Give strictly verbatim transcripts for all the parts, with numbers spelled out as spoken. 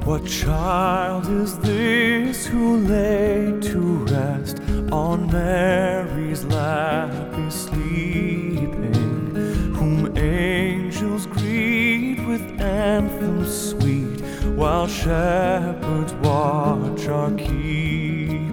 What child is this who lay to rest on Mary's lap is sleeping, whom angels greet with anthems sweet, while shepherds watch our keeping?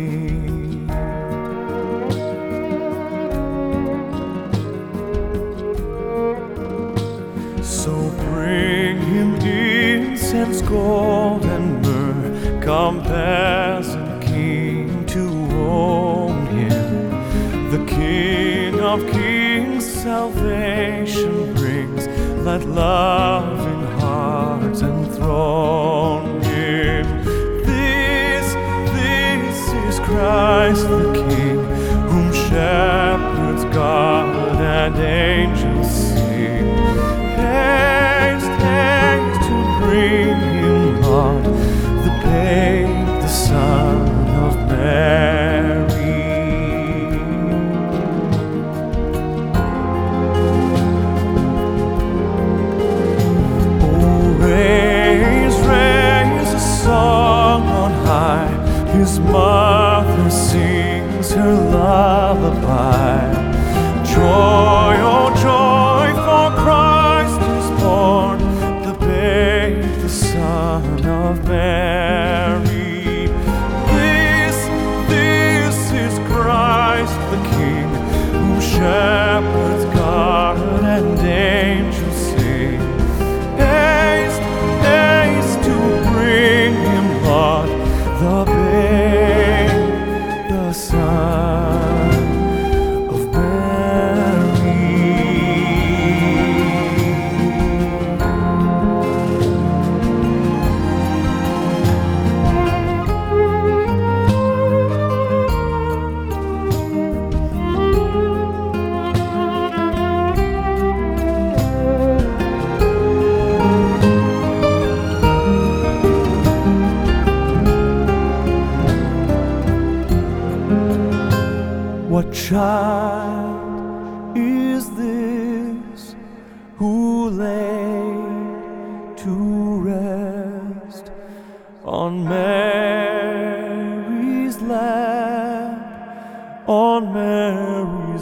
So bring him incense, gold, and myrrh, come peasant king to own him. The King of kings salvation brings, let loving hearts enthrone him. This, this is Christ the King, whom shepherds guard and angels sing. Haste, haste to bring him, Lord, the babe, the Son of Mary. Oh, raise, raise a song on high, his mother sings her lullaby. Joy, oh joy, for Christ is born, the babe, the Son of Mary. This, this is Christ the King, whom shepherds guard and angels sing. Haste, haste to bring him, Lord, the babe, the Son of Mary. What child is this who lay to rest on Mary's lap, on Mary's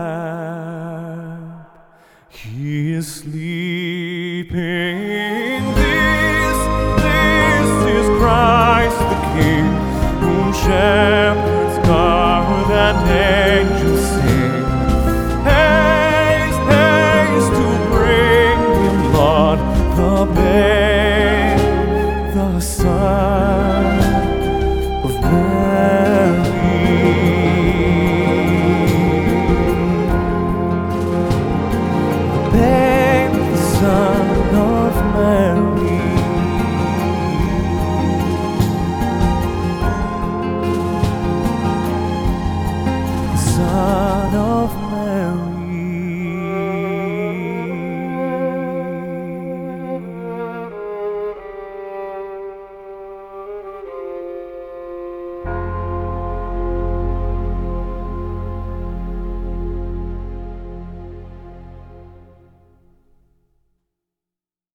lap? He is sleeping. This, this is Christ the King, whom shepherds guard and